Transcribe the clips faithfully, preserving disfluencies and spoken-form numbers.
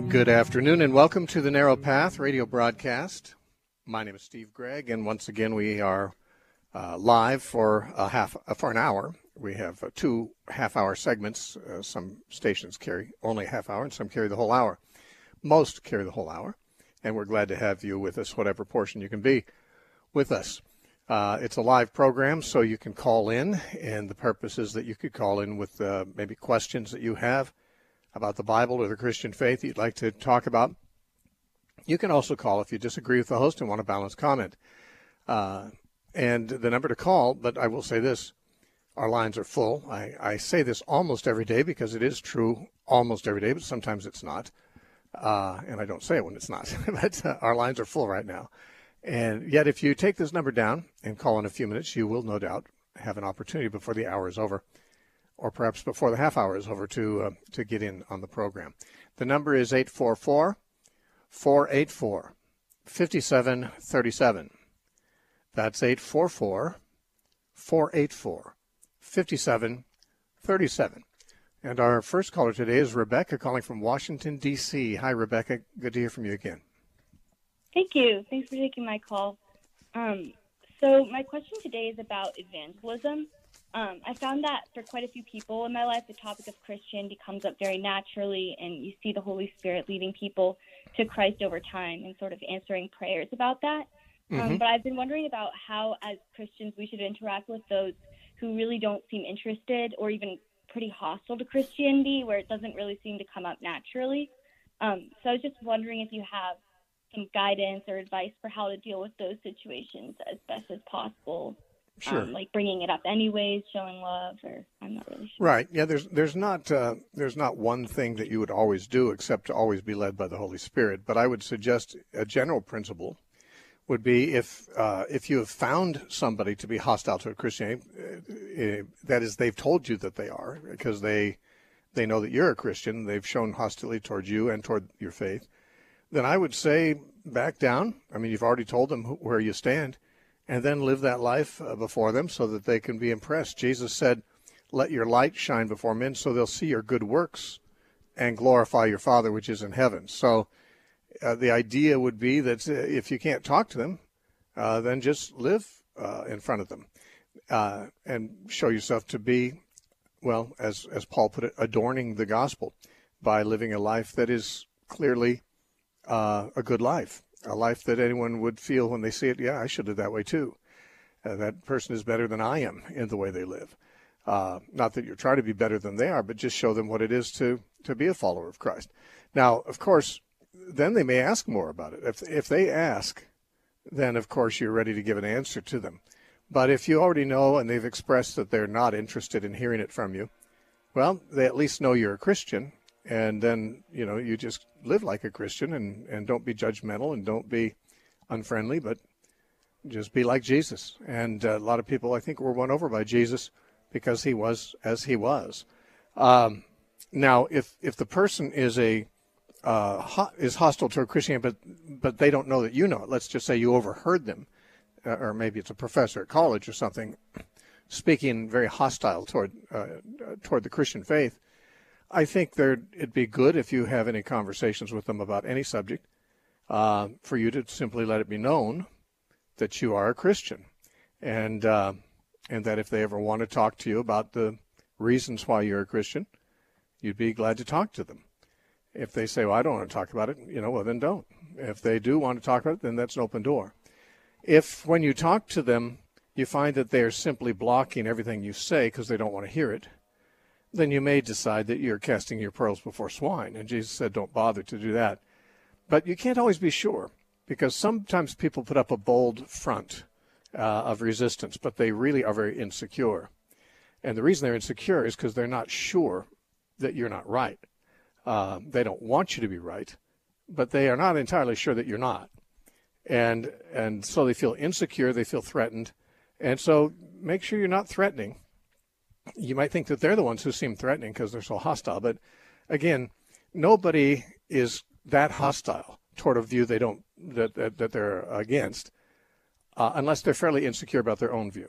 Good afternoon and welcome to the Narrow Path radio broadcast. My name is Steve Gregg, and once again we are uh, live for a half uh, for an hour. We have uh, two half-hour segments. Uh, some stations carry only a half hour, and some carry the whole hour. Most carry the whole hour, and we're glad to have you with us, whatever portion you can be with us. Uh, it's a live program, so you can call in, and the purpose is that you could call in with uh, maybe questions that you have about the Bible or the Christian faith you'd like to talk about. You can also call if you disagree with the host and want a balanced comment. Uh, and the number to call, but I will say this, our lines are full. I, I say this almost every day because it is true almost every day, but sometimes it's not. Uh, and I don't say it when it's not. But uh, our lines are full right now. And yet if you take this number down and call in a few minutes, you will no doubt have an opportunity before the hour is over, or perhaps before the half hour is over, to uh, to get in on the program. The number is eight four four, four eight four, five seven three seven. That's eight four four, four eight four, five seven three seven. And our first caller today is Rebecca, calling from Washington, D C Hi, Rebecca. Good to hear from you again. Thank you. Thanks for taking my call. Um, so my question today is about evangelism. Um, I found that for quite a few people in my life, the topic of Christianity comes up very naturally, and you see the Holy Spirit leading people to Christ over time and sort of answering prayers about that. Mm-hmm. Um, but I've been wondering about how, as Christians, we should interact with those who really don't seem interested or even pretty hostile to Christianity, where it doesn't really seem to come up naturally. Um, so I was just wondering if you have some guidance or advice for how to deal with those situations as best as possible. Sure. Um, like bringing it up anyways, showing love, or I'm not really sure. Right. Yeah. There's there's not uh, there's not one thing that you would always do except to always be led by the Holy Spirit. But I would suggest a general principle would be if uh, if you have found somebody to be hostile to Christianity, uh, that is, they've told you that they are, because they they know that you're a Christian. They've shown hostility towards you and toward your faith. Then I would say back down. I mean, you've already told them where you stand. And then live that life uh, before them so that they can be impressed. Jesus said, let your light shine before men so they'll see your good works and glorify your Father which is in heaven. So uh, the idea would be that uh, if you can't talk to them, uh, then just live uh, in front of them uh, and show yourself to be, well, as, as Paul put it, adorning the gospel by living a life that is clearly uh, a good life. A life that anyone would feel when they see it, yeah, I should live that way too. Uh, that person is better than I am in the way they live. Uh, not that you're trying to be better than they are, but just show them what it is to, to be a follower of Christ. Now, of course, then they may ask more about it. If, if they ask, then, of course, you're ready to give an answer to them. But if you already know and they've expressed that they're not interested in hearing it from you, well, they at least know you're a Christian. And then, you know, you just live like a Christian and, and don't be judgmental and don't be unfriendly, but just be like Jesus. And uh, a lot of people, I think, were won over by Jesus because he was as he was. Um, now, if if the person is a uh, ho- is hostile toward Christianity, but but they don't know that you know it, let's just say you overheard them, uh, or maybe it's a professor at college or something, speaking very hostile toward uh, toward the Christian faith, I think there it'd be good if you have any conversations with them about any subject, uh, for you to simply let it be known that you are a Christian, and uh, and that if they ever want to talk to you about the reasons why you're a Christian, you'd be glad to talk to them. If they say, well, I don't want to talk about it, you know, well, then don't. If they do want to talk about it, then that's an open door. If when you talk to them, you find that they're simply blocking everything you say because they don't want to hear it, then you may decide that you're casting your pearls before swine. And Jesus said, don't bother to do that. But you can't always be sure, because sometimes people put up a bold front uh, of resistance, but they really are very insecure. And the reason they're insecure is because they're not sure that you're not right. Uh, they don't want you to be right, but they are not entirely sure that you're not. And and so they feel insecure, they feel threatened. And so make sure you're not threatening. You might think that they're the ones who seem threatening because they're so hostile. But again, nobody is that hostile toward a view they don't that that, that they're against, uh, unless they're fairly insecure about their own view.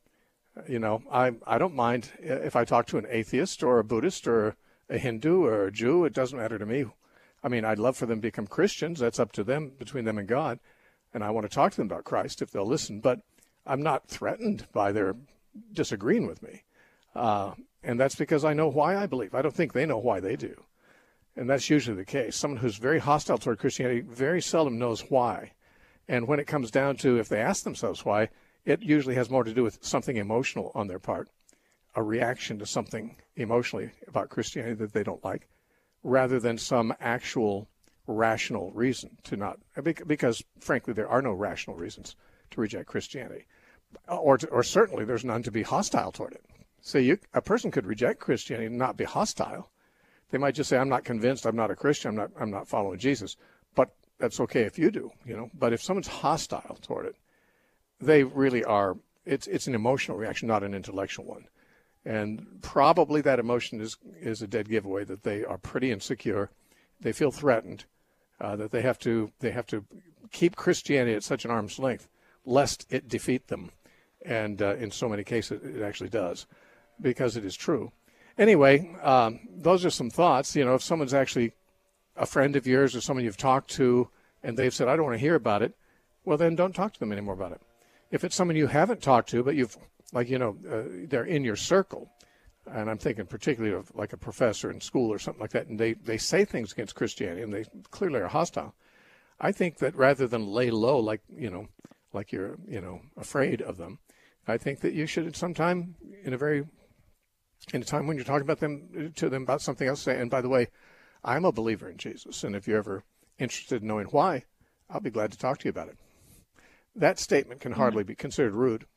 You know, I I don't mind if I talk to an atheist or a Buddhist or a Hindu or a Jew. It doesn't matter to me. I mean, I'd love for them to become Christians. That's up to them, between them and God. And I want to talk to them about Christ if they'll listen. But I'm not threatened by their disagreeing with me. Uh, and that's because I know why I believe. I don't think they know why they do. And that's usually the case. Someone who's very hostile toward Christianity very seldom knows why. And when it comes down to if they ask themselves why, it usually has more to do with something emotional on their part, a reaction to something emotionally about Christianity that they don't like, rather than some actual rational reason to not, because frankly, there are no rational reasons to reject Christianity. Or, to, or certainly there's none to be hostile toward it. So you, a person could reject Christianity and not be hostile. They might just say, I'm not convinced, I'm not a Christian, I'm not, I'm not following Jesus. But that's okay if you do, you know. But if someone's hostile toward it, they really are, it's it's an emotional reaction, not an intellectual one. And probably that emotion is, is a dead giveaway that they are pretty insecure. They feel threatened, uh, that they have to they have to keep Christianity at such an arm's length, lest it defeat them. And uh, in so many cases, it actually does, because it is true. Anyway, um, those are some thoughts. You know, if someone's actually a friend of yours or someone you've talked to and they've said, I don't want to hear about it, well, then don't talk to them anymore about it. If it's someone you haven't talked to, but you've, like, you know, uh, they're in your circle, and I'm thinking particularly of like a professor in school or something like that, and they, they say things against Christianity and they clearly are hostile, I think that rather than lay low like, you know, like you're, you know, afraid of them, I think that you should at some time, in a very, in a time when you're talking about them, to them about something else, say, and by the way, I'm a believer in Jesus, and if you're ever interested in knowing why, I'll be glad to talk to you about it. That statement can hardly be considered rude.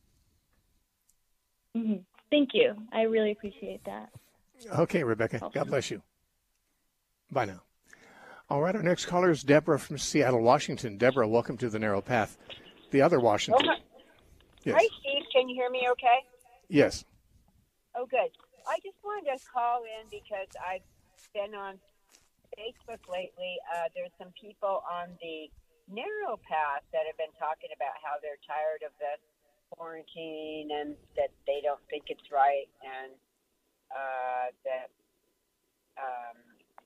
Mm-hmm. Thank you. I really appreciate that. Okay, Rebecca. God bless you. Bye now. All right, our next caller is Deborah from Seattle, Washington. Deborah, welcome to The Narrow Path. The other Washington. Oh, yes. Hi, Steve. Can you hear me okay? Yes. Oh, good. I just wanted to call in because I've been on Facebook lately. Uh, there's some people on the narrow path that have been talking about how they're tired of the quarantine and that they don't think it's right, and uh, that um,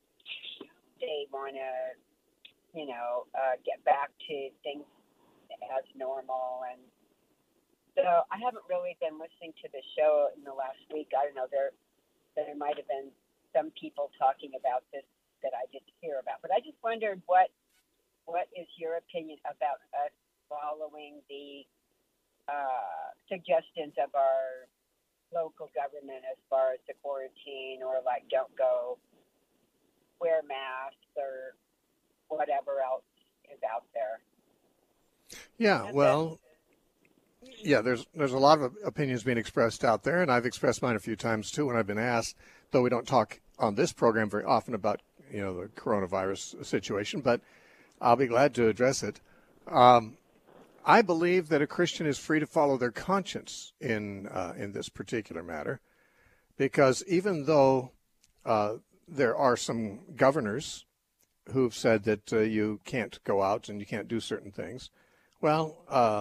they want to, you know, uh, get back to things as normal. And so I haven't really been listening to the show in the last week. I don't know, there there might have been some people talking about this that I didn't hear about. But I just wondered what what is your opinion about us following the uh, suggestions of our local government as far as the quarantine, or like don't go wear masks or whatever else is out there. Yeah, And well, yeah, there's there's a lot of opinions being expressed out there, and I've expressed mine a few times too when I've been asked, though we don't talk on this program very often about, you know, the coronavirus situation, but I'll be glad to address it. Um, I believe that a Christian is free to follow their conscience in uh, in this particular matter, because even though uh, there are some governors who've said that uh, you can't go out and you can't do certain things, well, uh,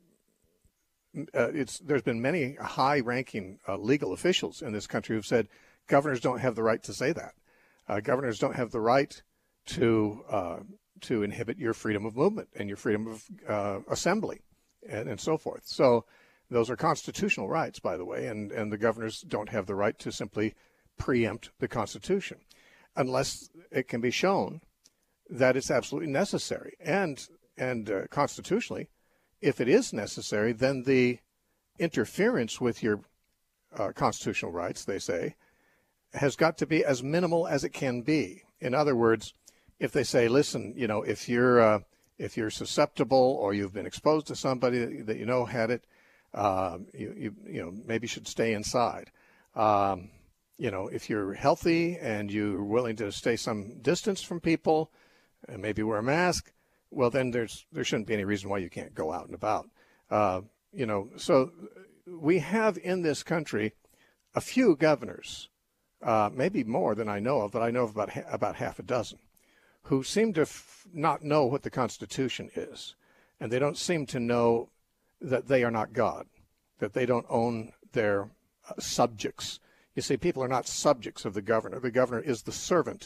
uh, it's there's been many high-ranking uh, legal officials in this country who've said governors don't have the right to say that. Uh, governors don't have the right to uh, to inhibit your freedom of movement and your freedom of uh, assembly and, and so forth. So those are constitutional rights, by the way, and, and the governors don't have the right to simply preempt the Constitution unless it can be shown that it's absolutely necessary. And, and uh, constitutionally, if it is necessary, then the interference with your uh, constitutional rights, they say, has got to be as minimal as it can be. In other words, if they say, listen, you know, if you're uh, if you're susceptible or you've been exposed to somebody that you know had it, uh, you, you you know maybe should stay inside. Um, you know, if you're healthy and you're willing to stay some distance from people and maybe wear a mask, well, then there's there shouldn't be any reason why you can't go out and about. Uh, you know, so we have in this country a few governors, uh, maybe more than I know of, but I know of about ha- about half a dozen, who seem to f- not know what the Constitution is, and they don't seem to know that they are not God, that they don't own their uh, subjects. You see, people are not subjects of the governor. The governor is the servant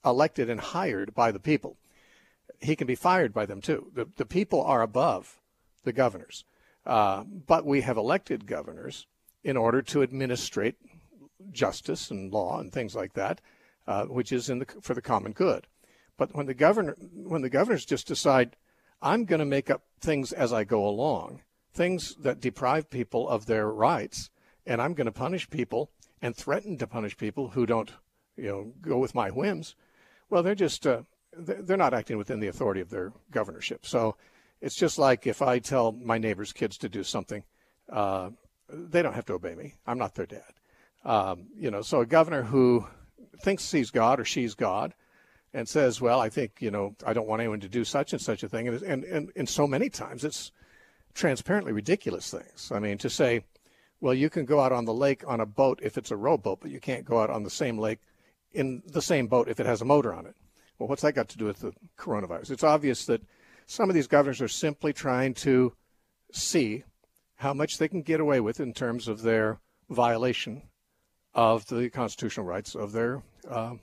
elected and hired by the people. He can be fired by them too. The, the people are above the governors. Uh, but we have elected governors in order to administrate justice and law and things like that, uh, which is in the, for the common good. But when the governor, when the governors just decide, I'm going to make up things as I go along, things that deprive people of their rights, and I'm going to punish people and threaten to punish people who don't, you know, go with my whims, well, they're just, uh, they're not acting within the authority of their governorship. So it's just like if I tell my neighbor's kids to do something, uh, they don't have to obey me. I'm not their dad. Um, you know, so a governor who thinks he's God or she's God and says, well, I think, you know, I don't want anyone to do such and such a thing. And, and, and, and so many times it's transparently ridiculous things. I mean, to say, well, you can go out on the lake on a boat if it's a rowboat, but you can't go out on the same lake in the same boat if it has a motor on it. Well, what's that got to do with the coronavirus? It's obvious that some of these governors are simply trying to see how much they can get away with in terms of their violation of the constitutional rights of their uh,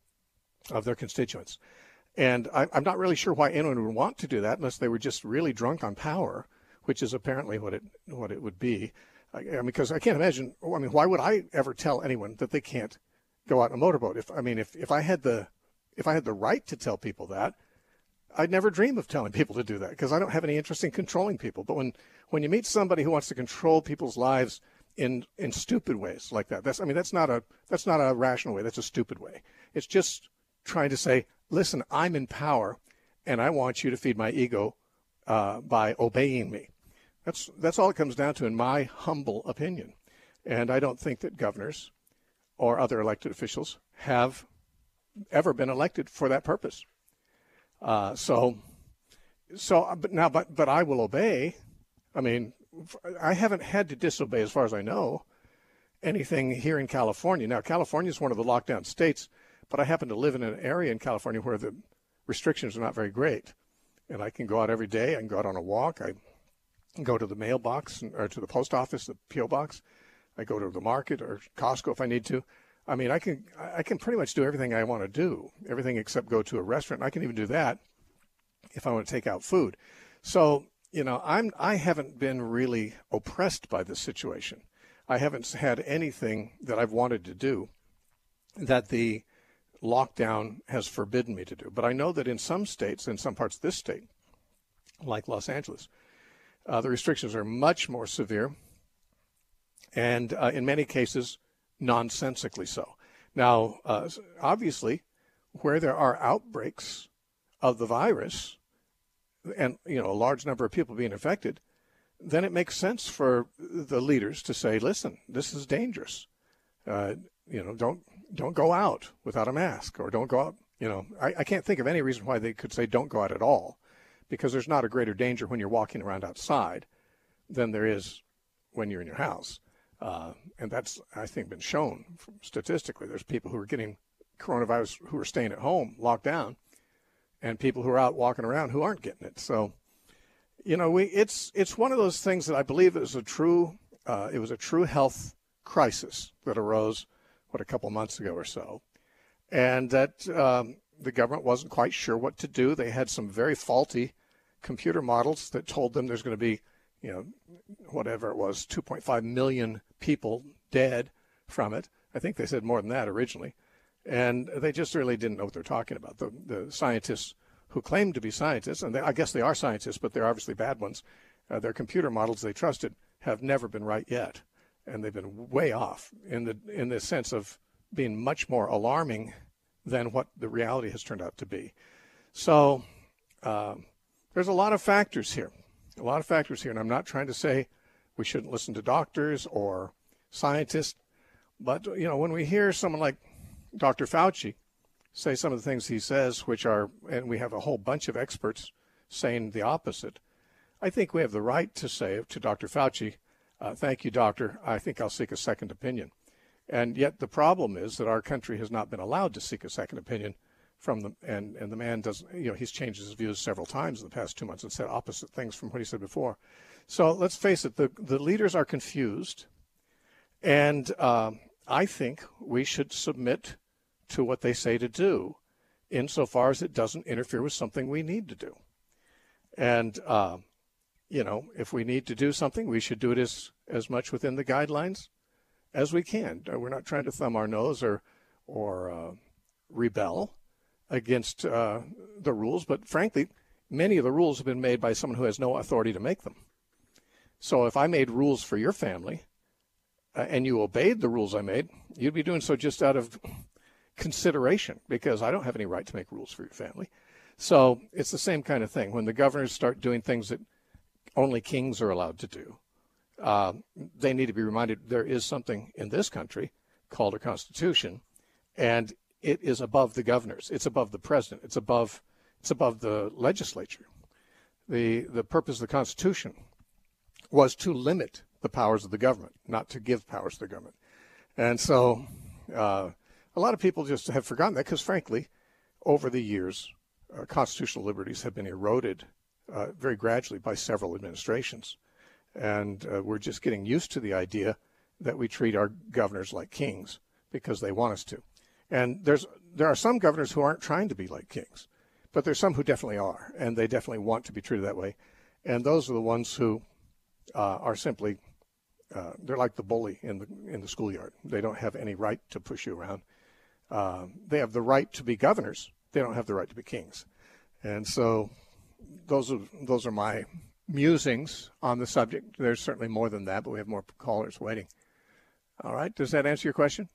of their constituents. And I, I'm not really sure why anyone would want to do that unless they were just really drunk on power, which is apparently what it what it would be. I, I mean, because I can't imagine. I mean, why would I ever tell anyone that they can't go out in a motorboat? If I mean, if if I had the if I had the right to tell people that, I'd never dream of telling people to do that because I don't have any interest in controlling people. But when when you meet somebody who wants to control people's lives in in stupid ways like that, that's I mean, that's not a that's not a rational way. That's a stupid way. It's just trying to say, listen, I'm in power, and I want you to feed my ego uh, by obeying me. That's that's all it comes down to, in my humble opinion. And I don't think that governors or other elected officials have ever been elected for that purpose. Uh, so, so, but now, but but I will obey. I mean, I haven't had to disobey, as far as I know, anything here in California. Now, California is one of the lockdown states, but I happen to live in an area in California where the restrictions are not very great. And I can go out every day. I can go out on a walk. I go to the mailbox or to the post office, the P O box. I go to the market or Costco if I need to. I mean, I can I can pretty much do everything I want to do, everything except go to a restaurant. I can even do that if I want to take out food. So, you know, I'm I haven't been really oppressed by this situation. I haven't had anything that I've wanted to do that the lockdown has forbidden me to do. But I know that in some states, in some parts of this state, like Los Angeles, uh, the restrictions are much more severe and uh, in many cases, nonsensically so. Now, uh, obviously, where there are outbreaks of the virus and, you know, a large number of people being infected, then it makes sense for the leaders to say, listen, this is dangerous. Uh, you know, don't don't go out without a mask, or don't go out. You know, I, I can't think of any reason why they could say don't go out at all, because there's not a greater danger when you're walking around outside than there is when you're in your house. Uh, and that's, I think, been shown statistically. There's people who are getting coronavirus who are staying at home, locked down, and people who are out walking around who aren't getting it. So, you know, we it's it's one of those things that I believe is a true uh, it was a true health crisis that arose, what, a couple months ago or so, and that um, the government wasn't quite sure what to do. They had some very faulty computer models that told them there's going to be, you know, whatever it was, two point five million people dead from it. I think they said more than that originally. And they just really didn't know what they're talking about. The, the scientists who claim to be scientists, and they, I guess they are scientists, but they're obviously bad ones, uh, their computer models they trusted have never been right yet. And they've been way off in the in the sense of being much more alarming than what the reality has turned out to be. So uh, there's a lot of factors here. A lot of factors here, and I'm not trying to say we shouldn't listen to doctors or scientists, but, you know, when we hear someone like Doctor Fauci say some of the things he says, which are, and we have a whole bunch of experts saying the opposite, I think we have the right to say to Doctor Fauci, uh, thank you, doctor, I think I'll seek a second opinion. And yet the problem is that our country has not been allowed to seek a second opinion from the, and, and the man doesn't, you know, he's changed his views several times in the past two months and said opposite things from what he said before. So let's face it, the, the leaders are confused. And uh, I think we should submit to what they say to do. insofar as it doesn't interfere with something we need to do. And, uh, you know, if we need to do something, we should do it as, as much within the guidelines as we can. We're not trying to thumb our nose or, or uh, rebel against uh, the rules, but frankly, many of the rules have been made by someone who has no authority to make them. So if I made rules for your family uh, and you obeyed the rules I made, you'd be doing so just out of consideration, because I don't have any right to make rules for your family. So it's the same kind of thing. When the governors start doing things that only kings are allowed to do, uh, they need to be reminded there is something in this country called a constitution, and it is above the governors. It's above the president. It's above it's above the legislature. The the purpose of the Constitution was to limit the powers of the government, not to give powers to the government. And so uh, a lot of people just have forgotten that, because frankly, over the years, uh, constitutional liberties have been eroded uh, very gradually by several administrations. And uh, we're just getting used to the idea that we treat our governors like kings because they want us to. And there's there are some governors who aren't trying to be like kings, but there's some who definitely are, and they definitely want to be treated that way. And those are the ones who uh, are simply, uh, they're like the bully in the in the schoolyard. They don't have any right to push you around. Uh, they have the right to be governors. They don't have the right to be kings. And so those are those are my musings on the subject. There's certainly more than that, but we have more callers waiting. All right. Does that answer your question?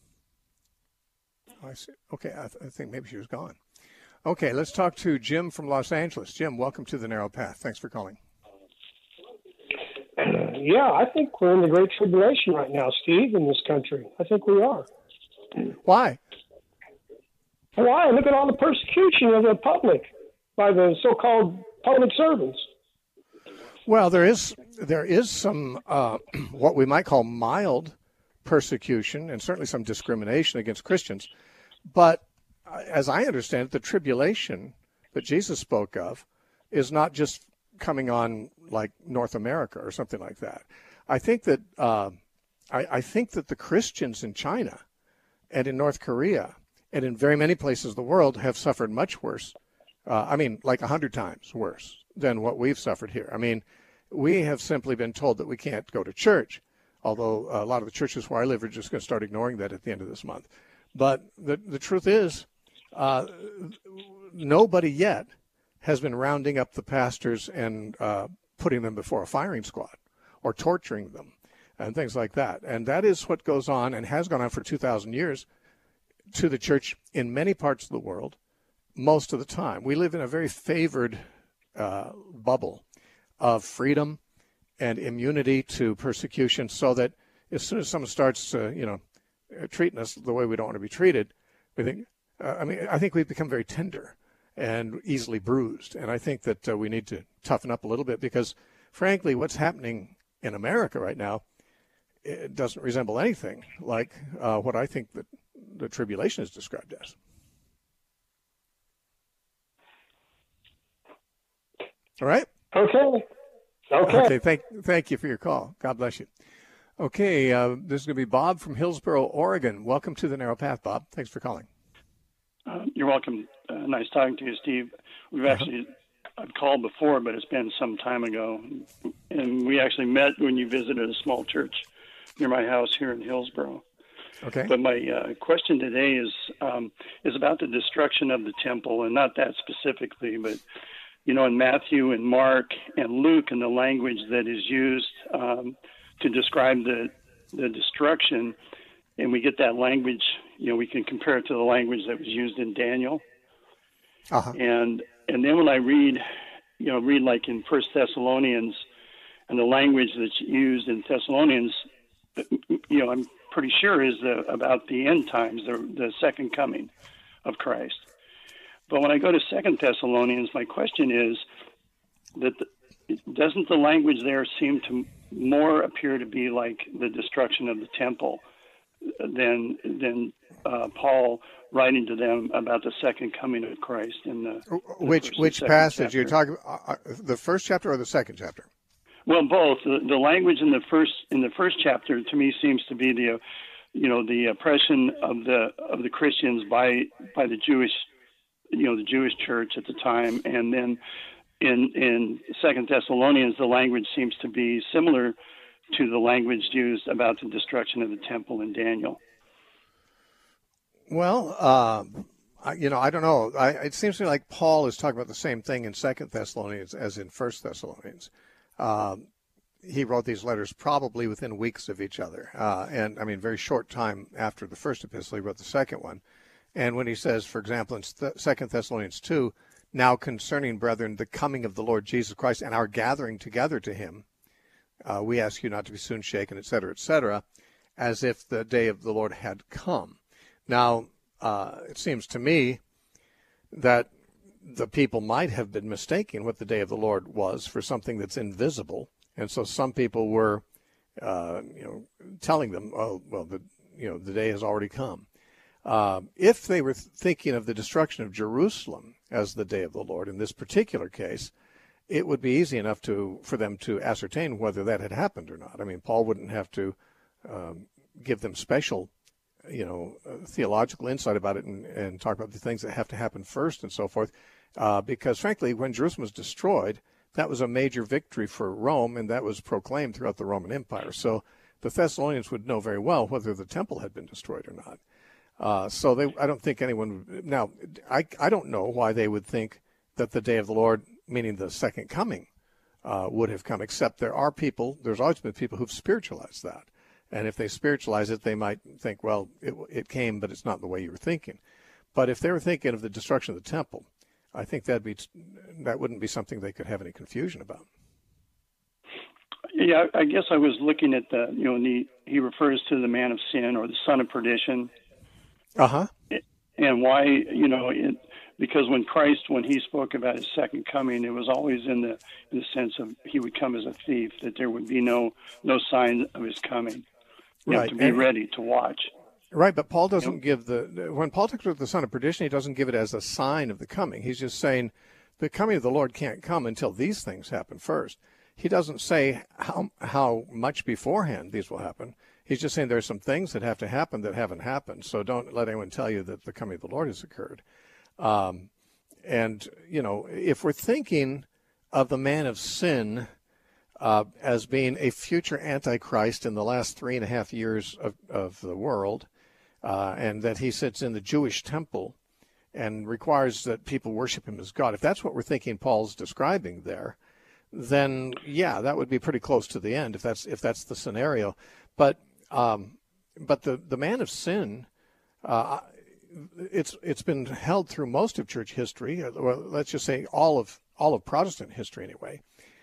I see. Okay. I, th- I think maybe she was gone. Okay. Let's talk to Jim from Los Angeles. Jim, welcome to the Narrow Path. Thanks for calling. Uh, yeah, I think we're in the Great Tribulation right now, Steve, in this country. I think we are. Why? Why? Look at all the persecution of the public by the so-called public servants. Well, there is there is some uh, what we might call mild persecution, and certainly some discrimination against Christians. But as I understand it, the tribulation that Jesus spoke of is not just coming on like North America or something like that. I think that uh, I, I think that the Christians in China and in North Korea and in very many places of the world have suffered much worse. Uh, I mean, like a hundred times worse than what we've suffered here. I mean, we have simply been told that we can't go to church, although a lot of the churches where I live are just going to start ignoring that at the end of this month. But the the truth is, uh, nobody yet has been rounding up the pastors and uh, putting them before a firing squad or torturing them and things like that. And that is what goes on and has gone on for two thousand years to the church in many parts of the world most of the time. We live in a very favored uh, bubble of freedom and immunity to persecution, so that as soon as someone starts, uh, you know, treating us the way we don't want to be treated, we think, uh, I mean, I think we've become very tender and easily bruised. And I think that uh, we need to toughen up a little bit, because frankly, what's happening in America right now, it doesn't resemble anything like uh, what I think that the tribulation is described as. All right. Okay. Okay. Okay. Thank, thank you for your call. God bless you. Okay. Uh, this is going to be Bob from Hillsboro, Oregon. Welcome to the Narrow Path, Bob. Thanks for calling. Uh, you're welcome. Uh, nice talking to you, Steve. We've actually, I've called before, but it's been some time ago. And we actually met when you visited a small church near my house here in Hillsboro. Okay. But my uh, question today is um, is about the destruction of the temple, and not that specifically, but you know, in Matthew and Mark and Luke, and the language that is used um, to describe the the destruction, and we get that language, you know, we can compare it to the language that was used in Daniel. Uh-huh. And and then when I read, you know, read like in First Thessalonians, and the language that's used in Thessalonians, you know, I'm pretty sure is the, about the end times, the, the second coming of Christ. But when I go to Second Thessalonians, my question is that the, doesn't the language there seem to more appear to be like the destruction of the temple than than uh, Paul writing to them about the second coming of Christ in the, the which which passage chapter. You're talking uh, the first chapter or the second chapter? Well, both. The, the language in the first in the first chapter to me seems to be the, uh, you know, the oppression of the of the Christians by by the Jewish you know, the Jewish church at the time. And then in in Second Thessalonians, the language seems to be similar to the language used about the destruction of the temple in Daniel. Well, uh, I, you know, I don't know. I, it seems to me like Paul is talking about the same thing in Second Thessalonians as in First Thessalonians. Um, he wrote these letters probably within weeks of each other, uh, and I mean, very short time after the first epistle, he wrote the second one. And when he says, for example, in Second Thessalonians two, now concerning, brethren, the coming of the Lord Jesus Christ and our gathering together to him, uh, we ask you not to be soon shaken, et cetera, et cetera, as if the day of the Lord had come. Now, uh, it seems to me that the people might have been mistaking what the day of the Lord was for something that's invisible, and so some people were, uh, you know, telling them, "Oh, well, the you know the day has already come." Uh, if they were thinking of the destruction of Jerusalem as the day of the Lord in this particular case, it would be easy enough to for them to ascertain whether that had happened or not. I mean, Paul wouldn't have to um, give them special, you know, uh, theological insight about it and, and talk about the things that have to happen first and so forth, uh, because frankly, when Jerusalem was destroyed, that was a major victory for Rome, and that was proclaimed throughout the Roman Empire. So the Thessalonians would know very well whether the temple had been destroyed or not. Uh, so they, I don't think anyone would, now, I, I don't know why they would think that the day of the Lord, meaning the second coming, uh, would have come, except there are people, there's always been people who've spiritualized that. And if they spiritualize it, they might think, well, it, it came, but it's not the way you were thinking. But if they were thinking of the destruction of the temple, I think that'd be, that wouldn't be something they could have any confusion about. Yeah, I guess I was looking at the, you know, he, he refers to the man of sin or the son of perdition. Uh-huh. And why, you know, it, because when Christ, when he spoke about his second coming, it was always in the in the sense of he would come as a thief, that there would be no no sign of his coming. You Right. have to be and, ready to watch. Right, but Paul doesn't Yep. give the, when Paul talks about the son of perdition, he doesn't give it as a sign of the coming. He's just saying the coming of the Lord can't come until these things happen first. He doesn't say how how much beforehand these will happen. He's just saying there are some things that have to happen that haven't happened. So don't let anyone tell you that the coming of the Lord has occurred. Um, and, you know, if we're thinking of the man of sin uh, as being a future Antichrist in the last three and a half years of, of the world, uh, and that he sits in the Jewish temple and requires that people worship him as God, if that's what we're thinking Paul's describing there, then, yeah, that would be pretty close to the end if that's if that's the scenario. But um, but the, the man of sin, uh, it's it's been held through most of church history, or let's just say all of all of Protestant history anyway.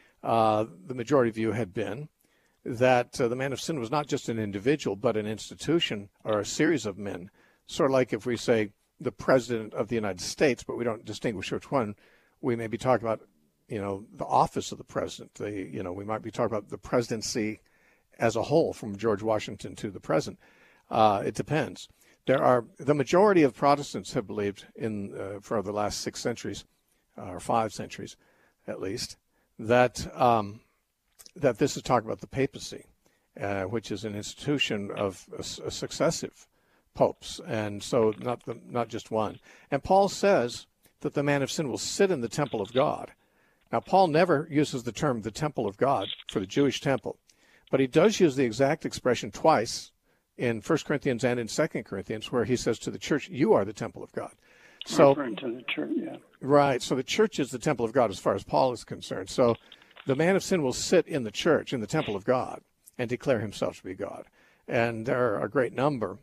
Uh, the majority view had been that uh, the man of sin was not just an individual, but an institution or a series of men. Sort of like if we say the president of the United States, but we don't distinguish which one, we may be talking about, you know, the office of the president. The, you know, we might be talking about the presidency as a whole, from George Washington to the present. Uh, it depends. There are the majority of Protestants have believed in uh, for the last six centuries, uh, or five centuries, at least, that um, that this is talking about the papacy, uh, which is an institution of a, a successive popes, and so not the, not just one. And Paul says that the man of sin will sit in the temple of God. Now, Paul never uses the term the temple of God for the Jewish temple, but he does use the exact expression twice in First Corinthians and in Second Corinthians, where he says to the church, you are the temple of God. So, referring to the church, yeah. Right. So the church is the temple of God as far as Paul is concerned. So the man of sin will sit in the church, in the temple of God, and declare himself to be God. And there are a great number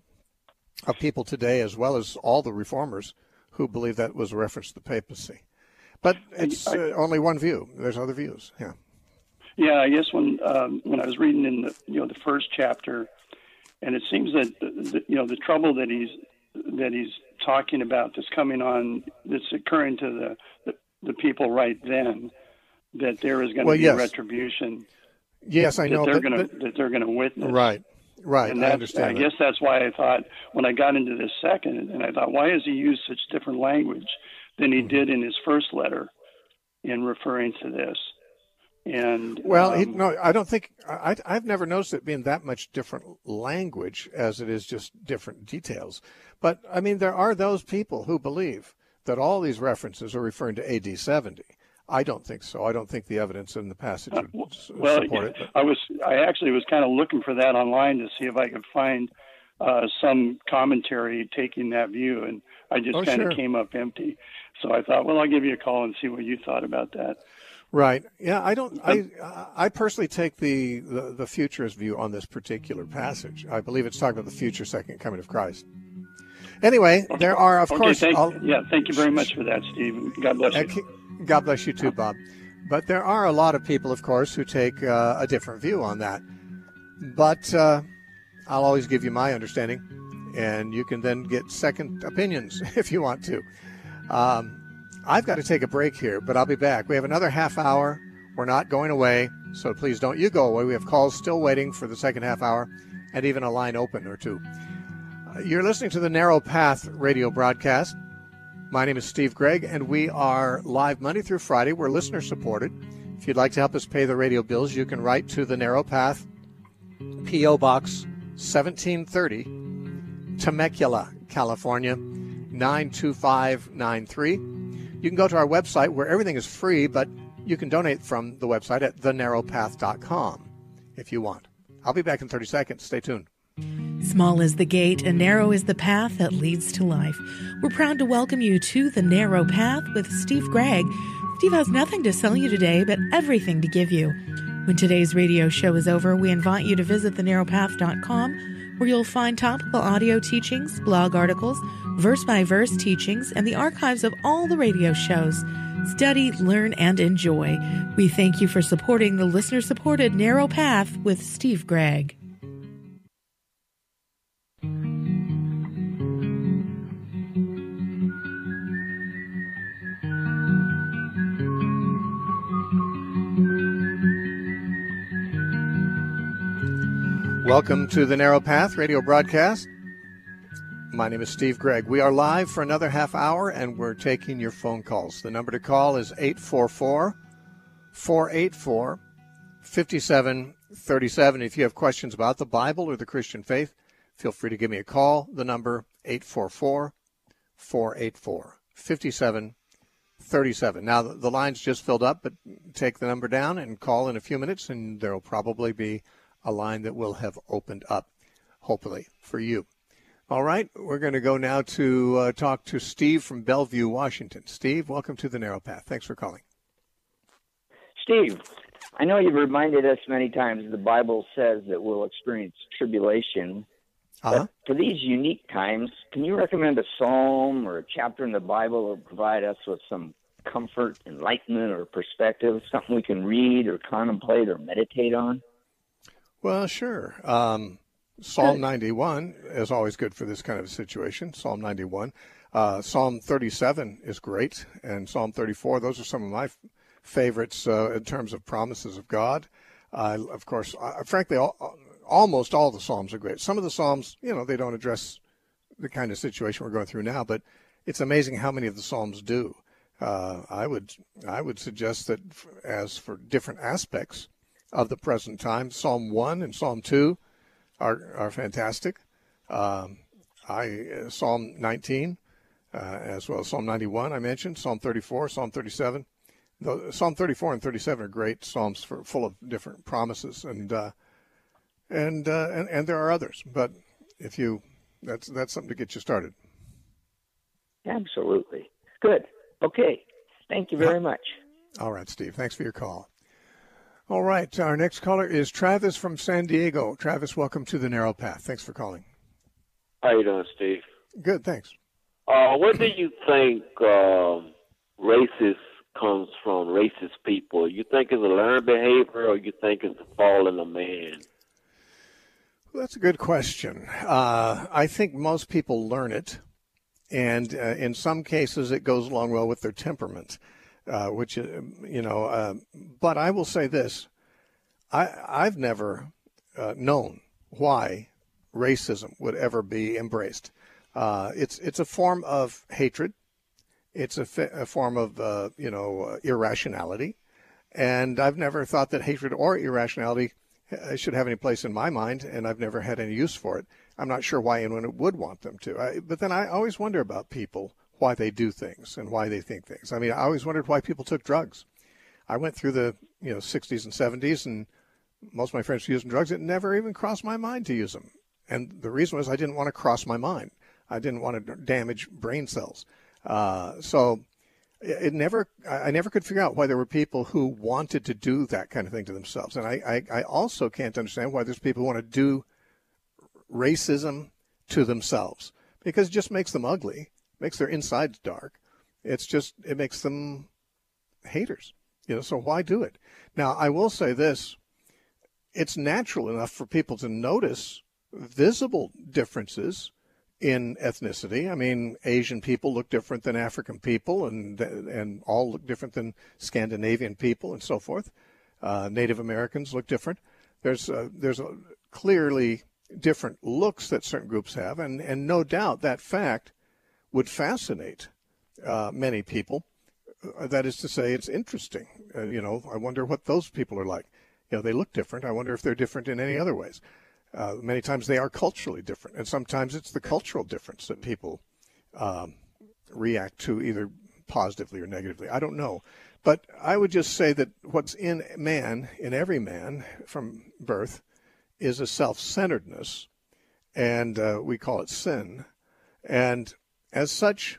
of people today, as well as all the reformers, who believe that was a reference to the papacy. But it's I, I, uh, only one view. There's other views. Yeah. Yeah, I guess when um, when I was reading in the you know the first chapter, and it seems that the, you know the trouble that he's that he's talking about that's coming on, that's occurring to the the, the people right then, that there is going to well, be yes. retribution. Yes, I that know. They're but, going but, that they're going to witness. Right. Right. And I understand. I that. guess that's why I thought when I got into this second, and I thought, why has he used such different language than he mm-hmm. did in his first letter in referring to this? And well, um, he, no, I don't think I, I've never noticed it being that much different language as it is just different details. But I mean, there are those people who believe that all these references are referring to A D seventy. I don't think so. I don't think the evidence in the passage would uh, well, support it. But. I was, I actually was kind of looking for that online to see if I could find uh, some commentary taking that view, and I just oh, kind of sure. came up empty. So I thought, well, I'll give you a call and see what you thought about that. Right. Yeah, I don't. I I personally take the, the, the futurist view on this particular passage. I believe it's talking about the future second coming of Christ. Anyway, okay. there are, of okay, course. Thank, I'll, yeah, thank you very much for that, Steve. God bless you. God bless you too, Bob. But there are a lot of people, of course, who take uh, a different view on that. But uh, I'll always give you my understanding, and you can then get second opinions if you want to. Um, I've got to take a break here, but I'll be back. We have another half hour. We're not going away, so please don't you go away. We have calls still waiting for the second half hour, and even a line open or two. Uh, you're listening to the Narrow Path radio broadcast. My name is Steve Gregg, and we are live Monday through Friday. We're listener-supported. If you'd like to help us pay the radio bills, you can write to the Narrow Path, P O. Box seventeen thirty, Temecula, California, nine two five nine three. You can go to our website where everything is free, but you can donate from the website at the narrow path dot com if you want. I'll be back in thirty seconds. Stay tuned. Small is the gate and narrow is the path that leads to life. We're proud to welcome you to The Narrow Path with Steve Gregg. Steve has nothing to sell you today, but everything to give you. When today's radio show is over, we invite you to visit the narrow path dot com, where you'll find topical audio teachings, blog articles, verse-by-verse teachings, and the archives of all the radio shows. Study, learn, and enjoy. We thank you for supporting the listener-supported Narrow Path with Steve Gregg. Welcome to the Narrow Path radio broadcast. My name is Steve Gregg. We are live for another half hour, and we're taking your phone calls. The number to call is eight four four, four eight four, five seven three seven. If you have questions about the Bible or the Christian faith, feel free to give me a call. The number eight four four, four eight four, five seven three seven. Now, the line's just filled up, but take the number down and call in a few minutes, and there will probably be a line that will have opened up, hopefully, for you. All right, we're going to go now to uh, talk to Steve from Bellevue, Washington. Steve, welcome to the Narrow Path. Thanks for calling. Steve, I know you've reminded us many times the Bible says that we'll experience tribulation. Uh-huh. But for these unique times, can you recommend a psalm or a chapter in the Bible that will provide us with some comfort, enlightenment, or perspective, something we can read or contemplate or meditate on? Well, sure. Um, Psalm ninety-one is always good for this kind of situation, Psalm ninety-one. Uh, Psalm thirty-seven is great, and Psalm thirty-four, those are some of my f- favorites uh, in terms of promises of God. Uh, of course, uh, frankly, all, almost all the Psalms are great. Some of the Psalms, you know, they don't address the kind of situation we're going through now, but it's amazing how many of the Psalms do. Uh, I would I would suggest that f- as for different aspects of the present time, Psalm one and Psalm two are are fantastic. Um, I uh, Psalm nineteen, uh, as well as Psalm ninety-one I mentioned, Psalm thirty-four, Psalm thirty-seven. The, Psalm thirty-four and thirty-seven are great Psalms for full of different promises, and uh, and, uh, and and there are others. But if you, that's that's something to get you started. Absolutely. Good. Okay. Thank you very much. All right, Steve. Thanks for your call. All right, our next caller is Travis from San Diego. Travis, welcome to the Narrow Path. Thanks for calling. How you doing, Steve? Good, thanks. Uh, where do you think uh, racist comes from, racist people? You think it's a learned behavior, or you think it's the fall in a man? Well, that's a good question. Uh, I think most people learn it, and uh, in some cases it goes along well with their temperament. Uh, which, uh, you know, uh, but I will say this. I, I've never uh, known why racism would ever be embraced. Uh, it's it's a form of hatred. It's a, fi- a form of, uh, you know, uh, irrationality. And I've never thought that hatred or irrationality uh, should have any place in my mind, and I've never had any use for it. I'm not sure why anyone would want them to. I, but then I always wonder about people. why they do things and why they think things. I mean, I always wondered why people took drugs. I went through the, you know, sixties and seventies, and most of my friends were using drugs. It never even crossed my mind to use them. And the reason was I didn't want to cross my mind. I didn't want to damage brain cells. Uh, so it never, I never could figure out why there were people who wanted to do that kind of thing to themselves. And I, I, I also can't understand why there's people who want to do racism to themselves, because it just makes them ugly, makes their insides dark. It's just, it makes them haters, you know, so why do it? Now, I will say this, it's natural enough for people to notice visible differences in ethnicity. I mean, Asian people look different than African people, and and all look different than Scandinavian people, and so forth. Uh, Native Americans look different. There's uh, there's a clearly different looks that certain groups have, and and no doubt that fact would fascinate uh, many people. Uh, that is to say, it's interesting. Uh, you know, I wonder what those people are like. You know, they look different. I wonder if they're different in any other ways. Uh, many times they are culturally different, and sometimes it's the cultural difference that people um, react to either positively or negatively. I don't know. But I would just say that what's in man, in every man from birth, is a self-centeredness, and uh, we call it sin. And as such,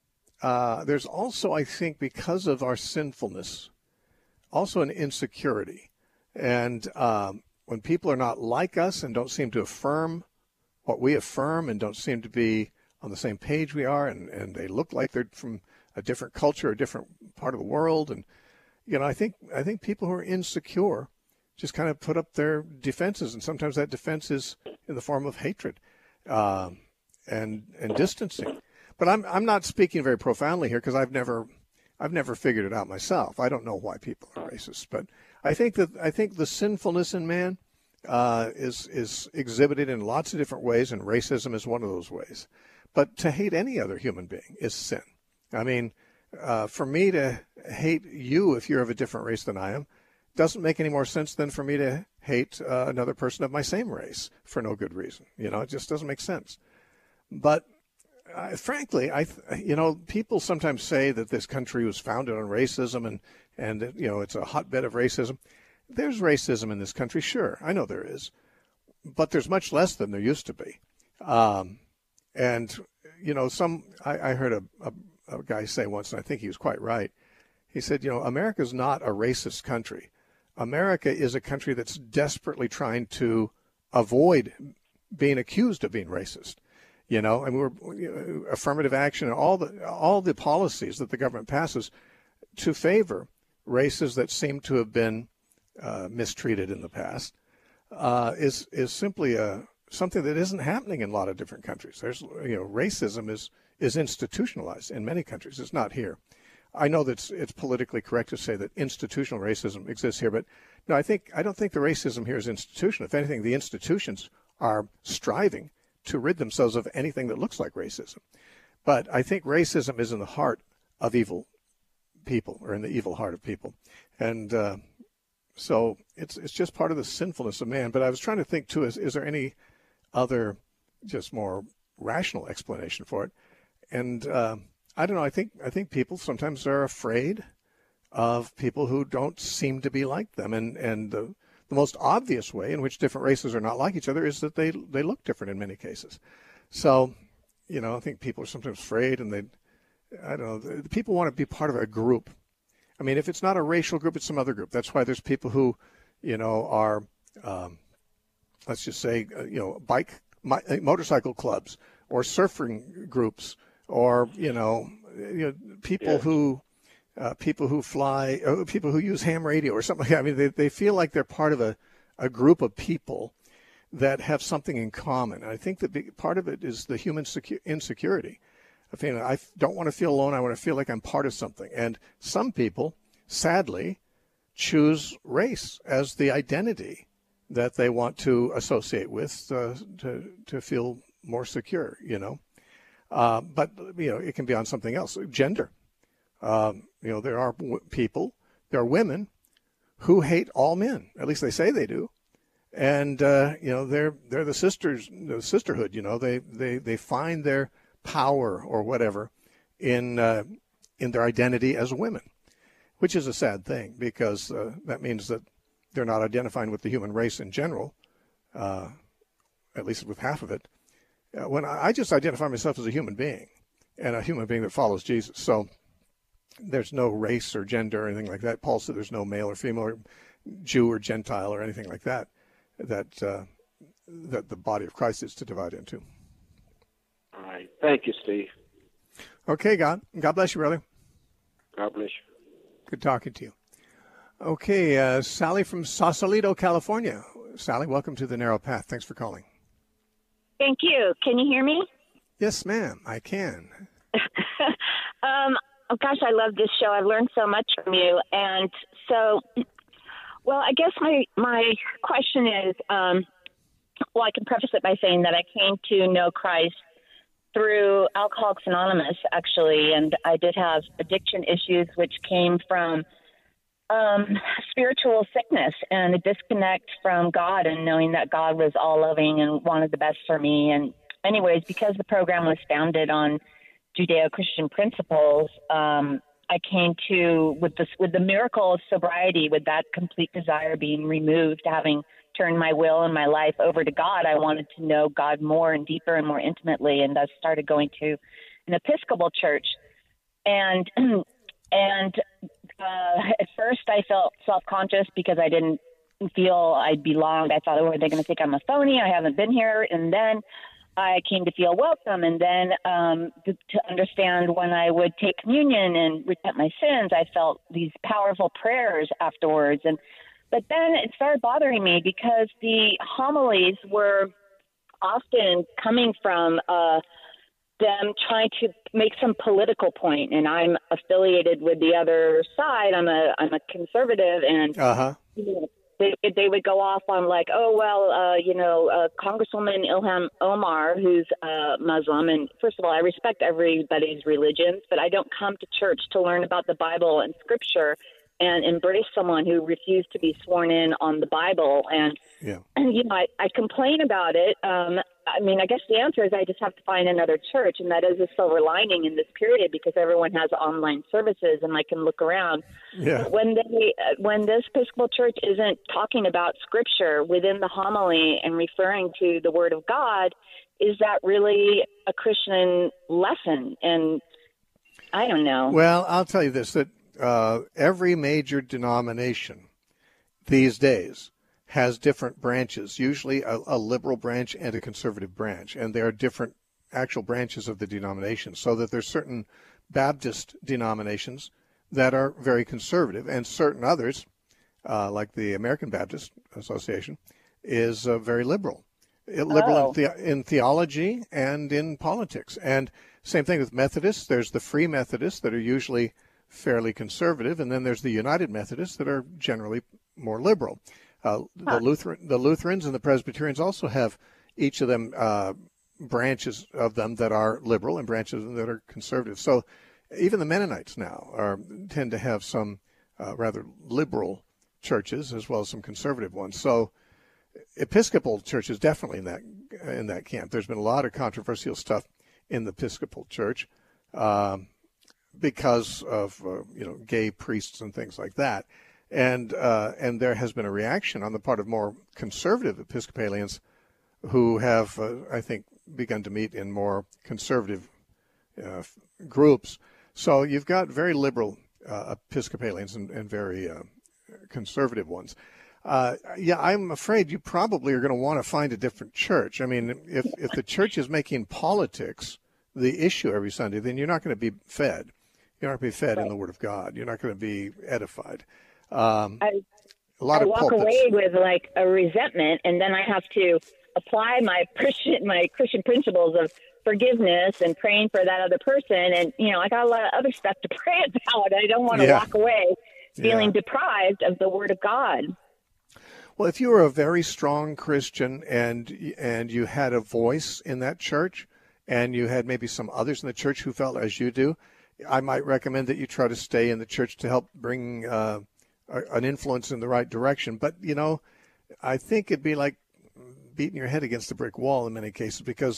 uh, there's also, I think, because of our sinfulness, also an insecurity. And um, when people are not like us and don't seem to affirm what we affirm and don't seem to be on the same page we are, and, and they look like they're from a different culture, a different part of the world, and you know, I think I think people who are insecure just kind of put up their defenses, and sometimes that defense is in the form of hatred uh, and and distancing. But I'm I'm not speaking very profoundly here, because I've never I've never figured it out myself. I don't know why people are racist, but I think that I think the sinfulness in man uh, is is exhibited in lots of different ways, and racism is one of those ways. But to hate any other human being is sin. I mean, uh, for me to hate you if you're of a different race than I am doesn't make any more sense than for me to hate uh, another person of my same race for no good reason. You know, it just doesn't make sense. But uh, frankly, I, you know, people sometimes say that this country was founded on racism, and, and, you know, it's a hotbed of racism. There's racism in this country, sure. I know there is. But there's much less than there used to be. Um, and, you know, some, I, I heard a, a, a guy say once, and I think he was quite right. He said, you know, America's not a racist country. America is a country that's desperately trying to avoid being accused of being racist. You know, and we're you know, affirmative action and all the all the policies that the government passes to favor races that seem to have been uh, mistreated in the past uh, is is simply a something that isn't happening in a lot of different countries. There's you know, racism is is institutionalized in many countries. It's not here. I know that it's, it's politically correct to say that institutional racism exists here, but no, I think I don't think the racism here is institutional. If anything, the institutions are striving to rid themselves of anything that looks like racism. But I think racism is in the heart of evil people, or in the evil heart of people. And uh, so it's it's just part of the sinfulness of man. But I was trying to think, too, is, is there any other just more rational explanation for it? And uh, I don't know, I think I think people sometimes are afraid of people who don't seem to be like them. And, and the The most obvious way in which different races are not like each other is that they they look different in many cases. So, you know, I think people are sometimes afraid, and they, I don't know, the people want to be part of a group. I mean, if it's not a racial group, it's some other group. That's why there's people who, you know, are, um, let's just say, uh, you know, bike, motorcycle clubs, or surfing groups, or, you know, you know people yeah. who, Uh, people who fly, uh, people who use ham radio or something like that. I mean, they, they feel like they're part of a, a group of people that have something in common. And I think that big, part of it is the human secu- insecurity. I mean, I don't want to feel alone. I want to feel like I'm part of something. And some people, sadly, choose race as the identity that they want to associate with uh, to to feel more secure, you know. Uh, but, you know, it can be on something else, gender. Um, you know, there are w- people, there are women who hate all men. At least they say they do. And, uh, you know, they're they're the sisters, the sisterhood, you know, they, they, they find their power or whatever in uh, in their identity as women, which is a sad thing because uh, that means that they're not identifying with the human race in general, uh, at least with half of it. Uh, when I, I just identify myself as a human being, and a human being that follows Jesus. So there's no race or gender or anything like that. Paul said there's no male or female or Jew or Gentile or anything like that that uh, that the body of Christ is to divide into. All right. Thank you, Steve. Okay, God. God bless you, brother. God bless you. Good talking to you. Okay, uh, Sally from Sausalito, California. Sally, welcome to The Narrow Path. Thanks for calling. Thank you. Can you hear me? Yes, ma'am, I can. um, oh, gosh, I love this show. I've learned so much from you. And so, well, I guess my, my question is, um, well, I can preface it by saying that I came to know Christ through Alcoholics Anonymous, actually, and I did have addiction issues, which came from um, spiritual sickness and a disconnect from God and knowing that God was all-loving and wanted the best for me. And anyways, because the program was founded on Judeo-Christian principles, um, I came to, with, this, with the miracle of sobriety, with that complete desire being removed, having turned my will and my life over to God, I wanted to know God more and deeper and more intimately, and thus started going to an Episcopal church. And and uh, at first I felt self-conscious because I didn't feel I belonged. I thought, oh, are they going to think I'm a phony? I haven't been here. And then I came to feel welcome. And then um, to, to understand when I would take communion and repent my sins, I felt these powerful prayers afterwards. And But then it started bothering me because the homilies were often coming from uh, them trying to make some political point, and I'm affiliated with the other side. I'm a I'm a conservative, and uh-huh. you know, they they would go off on like, oh well, uh, you know, uh, Congresswoman Ilhan Omar, who's uh, Muslim, and first of all, I respect everybody's religions, but I don't come to church to learn about the Bible and Scripture and embrace someone who refused to be sworn in on the Bible. And, yeah. and you know, I, I complain about it. Um, I mean, I guess the answer is I just have to find another church, and that is a silver lining in this period because everyone has online services and I can look around. Yeah. But when they, when this Episcopal church isn't talking about Scripture within the homily and referring to the Word of God, is that really a Christian lesson? And I don't know. Well, I'll tell you this, that Uh, every major denomination these days has different branches, usually a, a liberal branch and a conservative branch, and there are different actual branches of the denomination, so that there's certain Baptist denominations that are very conservative, and certain others, uh, like the American Baptist Association, is uh, very liberal. It, liberal Oh. in, the, in theology and in politics. And same thing with Methodists. There's the Free Methodists that are usually fairly conservative, and then there's the United Methodists that are generally more liberal. Uh, the Huh. Lutheran, the Lutherans and the Presbyterians also have each of them uh, branches of them that are liberal and branches of them that are conservative. So even the Mennonites now are tend to have some uh, rather liberal churches as well as some conservative ones. So Episcopal church is definitely in that in that camp. There's been a lot of controversial stuff in the Episcopal church. Um, because of, uh, you know, gay priests and things like that. And uh, and there has been a reaction on the part of more conservative Episcopalians who have, uh, I think, begun to meet in more conservative uh, groups. So you've got very liberal uh, Episcopalians and, and very uh, conservative ones. Uh, yeah, I'm afraid you probably are going to want to find a different church. I mean, if, if the church is making politics the issue every Sunday, then you're not going to be fed. You're not going to be fed Right. in the Word of God. You're not going to be edified. Um, I, a lot I of walk pulpits. away with like a resentment, and then I have to apply my Christian my Christian principles of forgiveness and praying for that other person. And you know, I got a lot of other stuff to pray about. I don't want to Yeah. walk away feeling Yeah. deprived of the Word of God. Well, if you were a very strong Christian and and you had a voice in that church, and you had maybe some others in the church who felt as you do, I might recommend that you try to stay in the church to help bring uh, an influence in the right direction. But, you know, I think it'd be like beating your head against a brick wall in many cases, because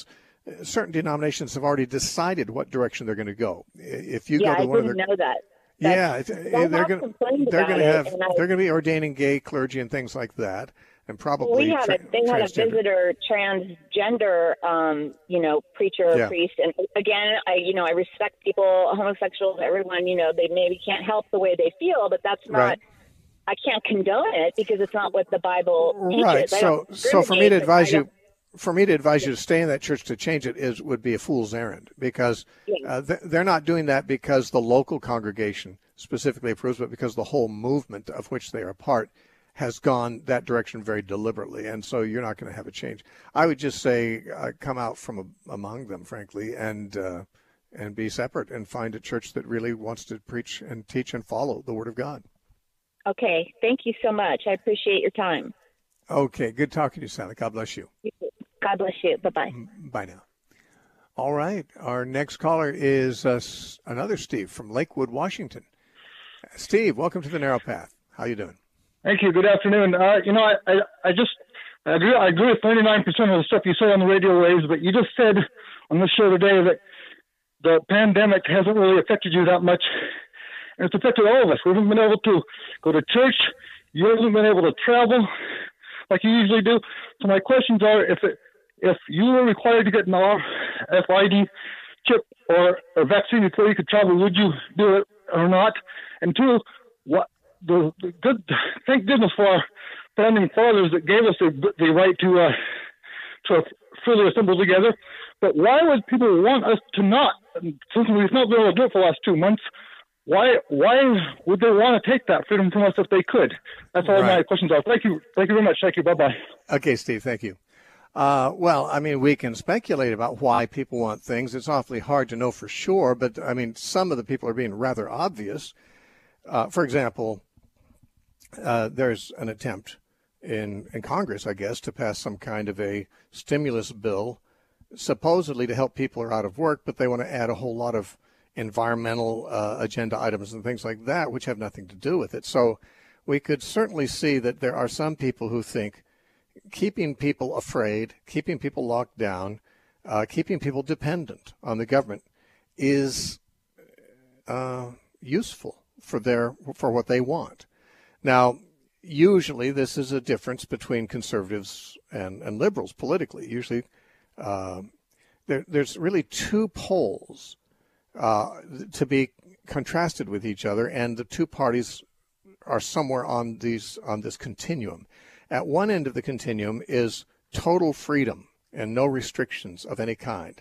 certain denominations have already decided what direction they're going to go. If you yeah, go to I one didn't of their, know that. yeah, That's, they're going they're going to have I, they're going to be ordaining gay clergy and things like that, and probably well, we had tra- a, they had transgender. a visitor transgender, um, you know, preacher, Yeah. priest, and again, I you know I respect people, homosexuals, everyone. You know, they maybe can't help the way they feel, but that's not. Right. I can't condone it because it's not what the Bible teaches. Right. I So, don't so for me to discriminate, but advise I you, don't- for me to advise you to stay in that church to change it is would be a fool's errand, because uh, th- they're not doing that because the local congregation specifically approves, but because the whole movement of which they are a part has gone that direction very deliberately, and so you're not going to have a change. I would just say uh, come out from a, among them, frankly, and uh, and be separate and find a church that really wants to preach and teach and follow the Word of God. Okay, thank you so much. I appreciate your time. Okay, good talking to you, Sally. God bless you. God bless you. Bye-bye. Bye now. All right. Our next caller is uh, another Steve from Lakewood, Washington. Steve, welcome to the Narrow Path. How you doing? Thank you. Good afternoon. Uh, you know, I, I, I just I agree, I agree with ninety-nine percent of the stuff you say on the radio waves, but you just said on this show today that the pandemic hasn't really affected you that much. And it's affected all of us. We haven't been able to go to church. You haven't been able to travel like you usually do. So my questions are, if it, if you were required to get an R F I D chip or a vaccine before you could travel, would you do it or not? And two, what the, the good? Thank goodness for our founding fathers that gave us the, the right to uh, to freely assemble together. But why would people want us to not? Since we've not been able to do it for the last two months. Why why would they want to take that freedom from us if they could? That's all Right. my questions are. Thank you. Thank you very much. Thank you. Bye-bye. Okay, Steve, thank you. Uh, well, I mean, we can speculate about why people want things. It's awfully hard to know for sure, but, I mean, some of the people are being rather obvious. Uh, for example, uh, there's an attempt in, in Congress, I guess, to pass some kind of a stimulus bill, supposedly to help people who are out of work, but they want to add a whole lot of environmental uh, agenda items and things like that, which have nothing to do with it. So we could certainly see that there are some people who think keeping people afraid, keeping people locked down, uh, keeping people dependent on the government is uh, useful for their for what they want. Now, usually this is a difference between conservatives and, and liberals politically. Usually uh, there, there's really two poles Uh, to be contrasted with each other, and the two parties are somewhere on these on this continuum. At one end of the continuum is total freedom and no restrictions of any kind,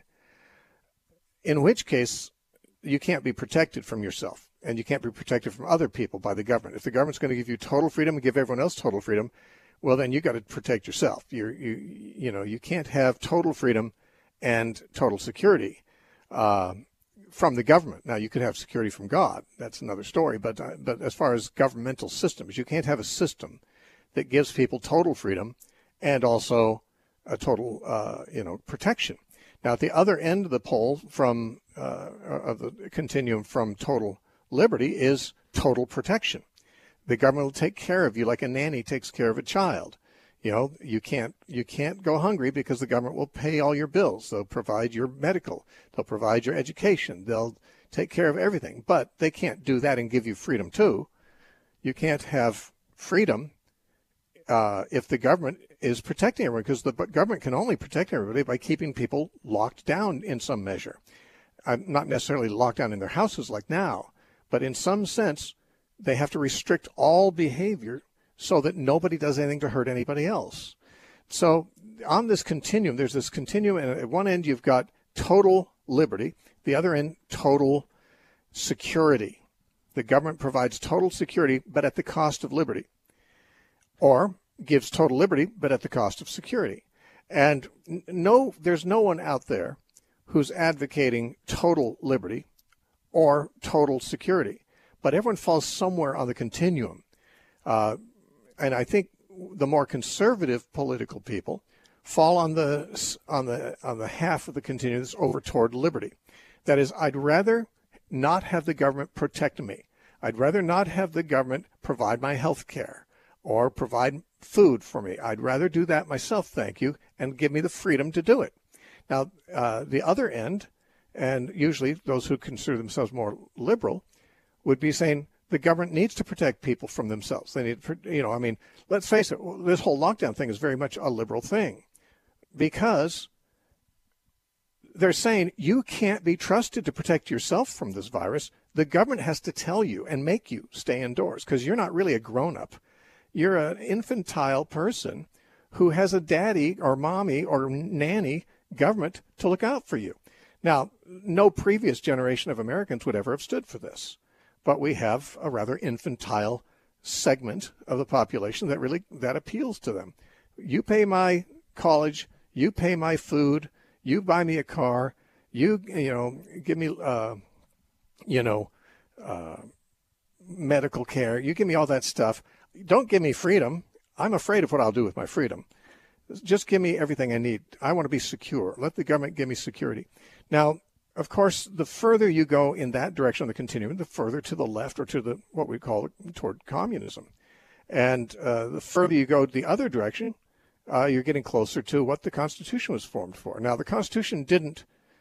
in which case you can't be protected from yourself, and you can't be protected from other people by the government. If the government's going to give you total freedom and give everyone else total freedom, well, then you got to protect yourself. You're, you you know you can't have total freedom and total security Uh, from the government. Now, you could have security from God. That's another story. But uh, but as far as governmental systems, you can't have a system that gives people total freedom and also a total, uh, you know, protection. Now, at the other end of the pole from uh, of the continuum from total liberty is total protection. The government will take care of you like a nanny takes care of a child. You know, you can't you can't go hungry because the government will pay all your bills. They'll provide your medical. They'll provide your education. They'll take care of everything. But they can't do that and give you freedom too. You can't have freedom uh, if the government is protecting everyone, because the government can only protect everybody by keeping people locked down in some measure. Uh, not necessarily locked down in their houses like now, but in some sense, they have to restrict all behavior so that nobody does anything to hurt anybody else. So on this continuum, there's this continuum, and at one end you've got total liberty, the other end total security. The government provides total security, but at the cost of liberty, or gives total liberty, but at the cost of security. And no, there's no one out there who's advocating total liberty or total security, but everyone falls somewhere on the continuum. Uh, and I think the more conservative political people fall on the on the on the half of the continuum that's over toward liberty. That is, I'd rather not have the government protect me. I'd rather not have the government provide my health care or provide food for me. I'd rather do that myself, thank you, and give me the freedom to do it. Now, uh, the other end, and usually those who consider themselves more liberal, would be saying the government needs to protect people from themselves. They need, you know, I mean, let's face it, this whole lockdown thing is very much a liberal thing, because they're saying you can't be trusted to protect yourself from this virus. The government has to tell you and make you stay indoors because you're not really a grown-up. You're an infantile person who has a daddy or mommy or nanny government to look out for you. Now, no previous generation of Americans would ever have stood for this, but we have a rather infantile segment of the population that really that appeals to them. You pay my college, you pay my food, you buy me a car, you you know give me uh, you know uh, medical care, you give me all that stuff. Don't give me freedom. I'm afraid of what I'll do with my freedom. Just give me everything I need. I want to be secure. Let the government give me security. Now, of course, the further you go in that direction of the continuum, the further to the left or to the what we call toward communism. And uh, the further you go the other direction, uh, you're getting closer to what the Constitution was formed for. Now, the Constitution didn't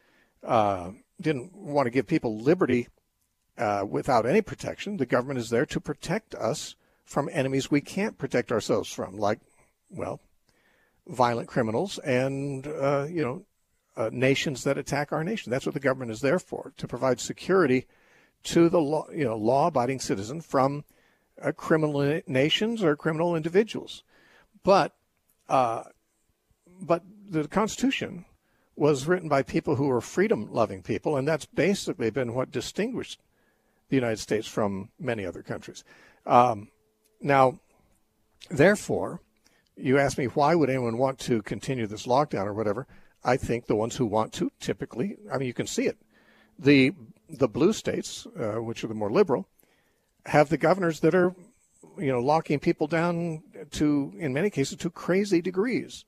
uh, didn't want to give people liberty uh, without any protection. The government is there to protect us from enemies we can't protect ourselves from, like, well, violent criminals and, uh, you know, uh, nations that attack our nation. That's what the government is there for, to provide security to the law, you know, law-abiding citizen from uh, criminal nations or criminal individuals. But, uh, but the Constitution was written by people who were freedom-loving people, and that's basically been what distinguished the United States from many other countries. Um, now, therefore, you ask me, why would anyone want to continue this lockdown or whatever? I think the ones who want to typically, I mean, you can see it. The the blue states, uh, which are the more liberal, have the governors that are, you know, locking people down to, in many cases, to crazy degrees.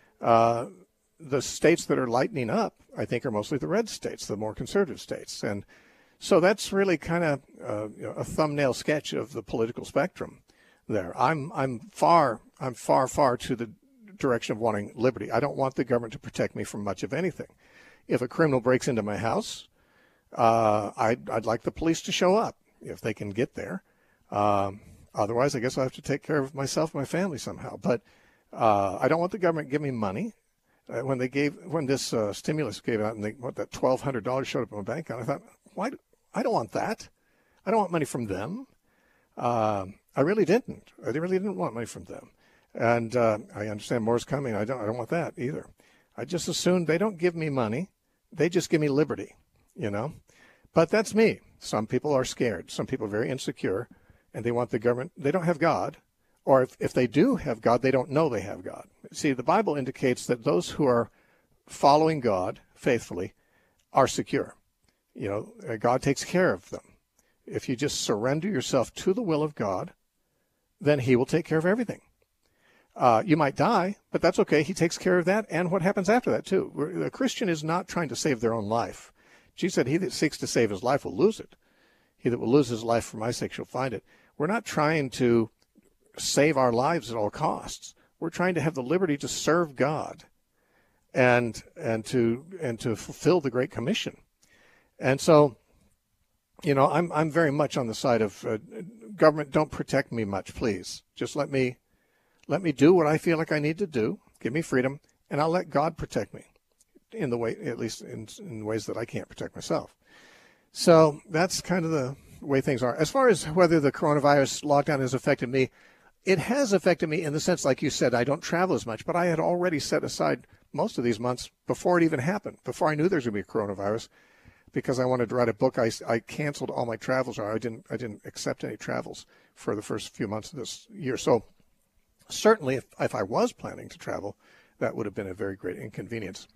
Uh, the states that are lightening up, I think, are mostly the red states, the more conservative states. And so that's really kind of uh, you know, a thumbnail sketch of the political spectrum there. I'm I'm far I'm far far to the direction of wanting liberty. I don't want the government to protect me from much of anything. If a criminal breaks into my house, uh, I'd I'd like the police to show up if they can get there. Um, otherwise, I guess I have to take care of myself and my family somehow. But uh, I don't want the government to give me money. Uh, when they gave when this uh, stimulus gave out and they, what that twelve hundred dollars showed up in my bank account, I thought, why? Do, I don't want that. I don't want money from them. Uh, I really didn't. I really didn't want money from them. And uh, I understand more's coming. I don't. I don't want that either. I just assume they don't give me money. They just give me liberty, you know. But that's me. Some people are scared. Some people are very insecure, and they want the government. They don't have God, or if, if they do have God, they don't know they have God. See, the Bible indicates that those who are following God faithfully are secure. You know, God takes care of them. If you just surrender yourself to the will of God, then he will take care of everything. Uh, you might die, but that's okay. He takes care of that and what happens after that, too. A Christian is not trying to save their own life. Jesus said, he that seeks to save his life will lose it. He that will lose his life for my sake shall find it. We're not trying to save our lives at all costs. We're trying to have the liberty to serve God and and to and to fulfill the Great Commission. And so, you know, I'm I'm very much on the side of uh, government. Don't protect me much, please. Just let me let me do what I feel like I need to do. Give me freedom, and I'll let God protect me in the way, at least in, in ways that I can't protect myself. So that's kind of the way things are. As far as whether the coronavirus lockdown has affected me, it has affected me in the sense, like you said, I don't travel as much, but I had already set aside most of these months before it even happened, before I knew there was going to be a coronavirus. Because I wanted to write a book, I, I canceled all my travels, or I didn't I didn't accept any travels for the first few months of this year. So certainly, if, if I was planning to travel, that would have been a very great inconvenience.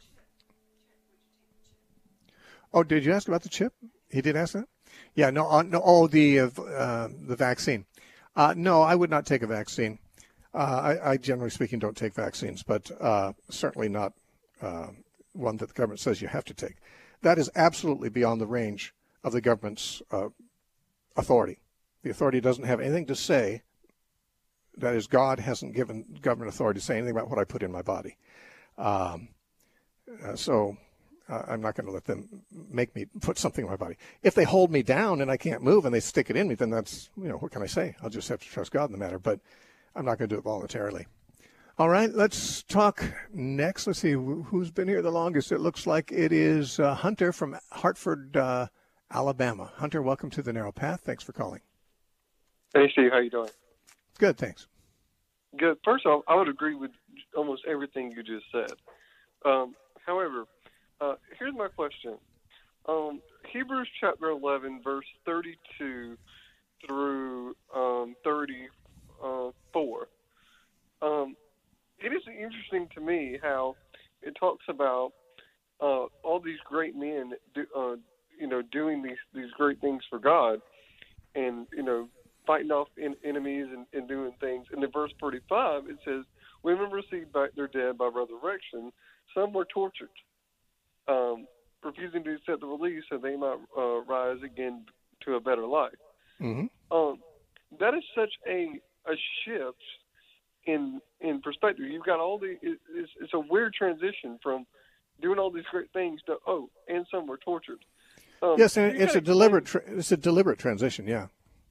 Oh, did you ask about the chip? He did ask that? Yeah, no, uh, no. Oh, the uh, uh, the vaccine. Uh, no, I would not take a vaccine. Uh, I, I, generally speaking, don't take vaccines, but uh, certainly not uh, one that the government says you have to take. That is absolutely beyond the range of the government's uh, authority. The authority doesn't have anything to say. That is, God hasn't given government authority to say anything about what I put in my body. Um, Uh, so uh, I'm not going to let them make me put something in my body. If they hold me down and I can't move and they stick it in me, then that's, you know, what can I say? I'll just have to trust God in the matter, but I'm not going to do it voluntarily. All right, let's talk next. Let's see who's been here the longest. It looks like it is uh, Hunter from Hartford, uh, Alabama. Hunter, welcome to the Narrow Path. Thanks for calling. Hey, Steve, how you doing? Good, thanks. Good. First off, I would agree with almost everything you just said. Um, however, uh, here's my question. Um, Hebrews chapter eleven, verse thirty-two through um, thirty-four. Um, it is interesting to me how it talks about uh, all these great men, do, uh, you know, doing these, these great things for God, and you know, fighting off in, enemies and, and doing things. And in verse thirty-five, it says, "Women received back their dead by resurrection. Some were tortured, um, refusing to accept the release, so they might uh, rise again to a better life." Mm-hmm. Um, that is such a a shift in in perspective. You've got all the it, it's, it's a weird transition from doing all these great things to oh, and some were tortured. Um, yes, and it's a deliberate tra- it's a deliberate transition. Yeah.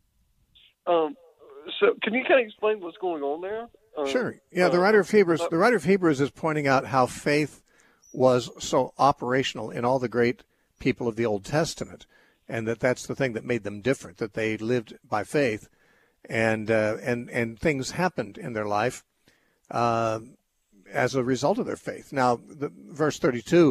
Um, so can you kind of explain what's going on there? Um, sure. Yeah, the uh, writer of Hebrews, uh, the writer of Hebrews is pointing out how faith was so operational in all the great people of the Old Testament, and that that's the thing that made them different, that they lived by faith, and uh, and and things happened in their life uh, as a result of their faith. Now, the, verse thirty-two,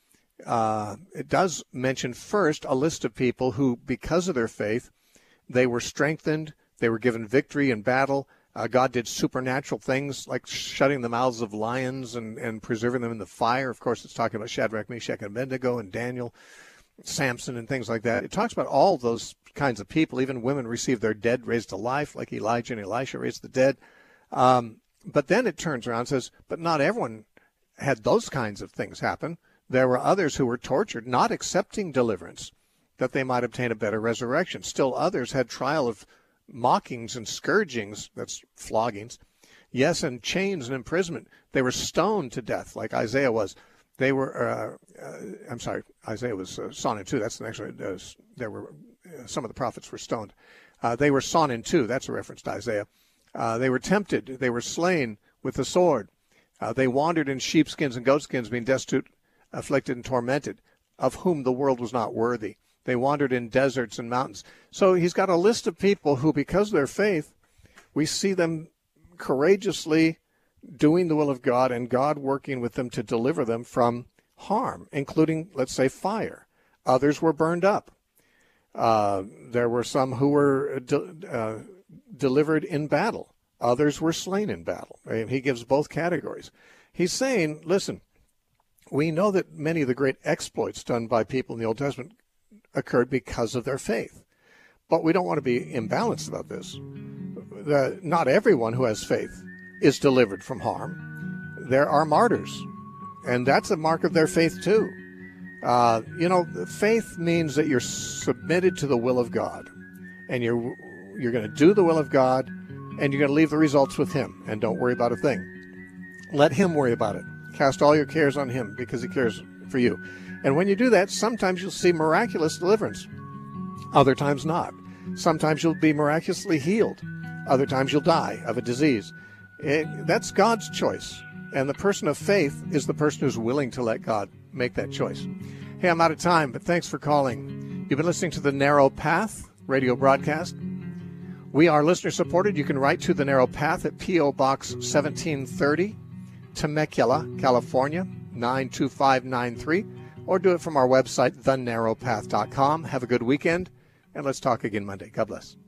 uh, it does mention first a list of people who, because of their faith, they were strengthened, they were given victory in battle. Uh, God did supernatural things like shutting the mouths of lions and, and preserving them in the fire. Of course, it's talking about Shadrach, Meshach, and Abednego, and Daniel, Samson, and things like that. It talks about all those kinds of people. Even women received their dead raised to life, like Elijah and Elisha raised the dead. Um, but then it turns around and says, but not everyone had those kinds of things happen. There were others who were tortured, not accepting deliverance, that they might obtain a better resurrection. Still others had trial of mockings and scourgings, that's floggings, yes, and chains and imprisonment. They were stoned to death, like Isaiah was. They were, uh, uh, I'm sorry, Isaiah was uh, sawn in two. That's the next one. Uh, there were, uh, some of the prophets were stoned. Uh, they were sawn in two. That's a reference to Isaiah. Uh, they were tempted. They were slain with the sword. Uh, they wandered in sheepskins and goatskins, being destitute, afflicted, and tormented, of whom the world was not worthy. They wandered in deserts and mountains. So he's got a list of people who, because of their faith, we see them courageously doing the will of God and God working with them to deliver them from harm, including, let's say, fire. Others were burned up. Uh, there were some who were de- uh, delivered in battle. Others were slain in battle. And he gives both categories. He's saying, listen, we know that many of the great exploits done by people in the Old Testament occurred because of their faith. But we don't want to be imbalanced about this. The, not everyone who has faith is delivered from harm. There are martyrs, and that's a mark of their faith too. Uh, you know, faith means that you're submitted to the will of God, and you're you're going to do the will of God, and you're going to leave the results with Him, and don't worry about a thing. Let Him worry about it. Cast all your cares on Him because He cares for you. And when you do that, sometimes you'll see miraculous deliverance. Other times not. Sometimes you'll be miraculously healed. Other times you'll die of a disease. It, that's God's choice. And the person of faith is the person who's willing to let God make that choice. Hey, I'm out of time, but thanks for calling. You've been listening to the Narrow Path radio broadcast. We are listener supported. You can write to the Narrow Path at P O Box seventeen thirty, Temecula, California, nine two five nine three. Or do it from our website, the narrow path dot com. Have a good weekend, and let's talk again Monday. God bless.